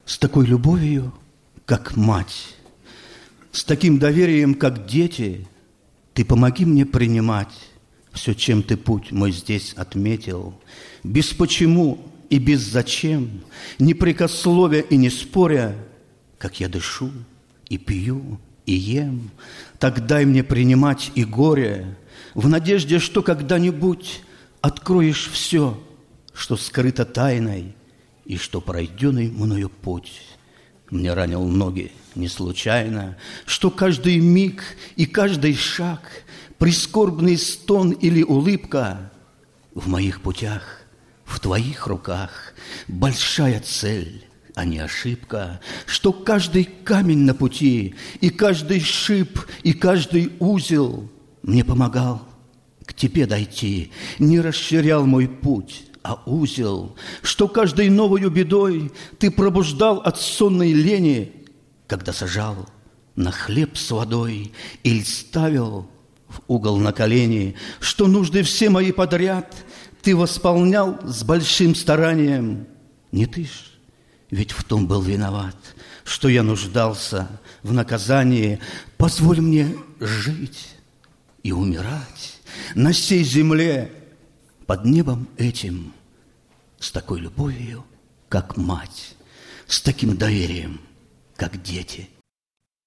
С такой любовью, как мать, с таким доверием, как дети, ты помоги мне принимать все, чем ты путь мой здесь отметил, без почему и без зачем, не прекословя и не споря, как я дышу и пью и ем, так дай мне принимать и горе, в надежде, что когда-нибудь откроешь все, что скрыто тайной, и что пройденный мною путь мне ранил ноги не случайно, что каждый миг и каждый шаг, прискорбный стон или улыбка в моих путях, в твоих руках большая цель, а не ошибка, что каждый камень на пути и каждый шип и каждый узел мне помогал к тебе дойти, не расширял мой путь, а узел, что каждой новою бедой ты пробуждал от сонной лени, когда сажал на хлеб с водой или ставил в угол на колени, что нужды все мои подряд ты восполнял с большим старанием. Не ты ж, ведь в том был виноват, что я нуждался в наказании. Позволь мне жить и умирать на сей земле, под небом этим, с такой любовью, как мать, с таким доверием, как дети.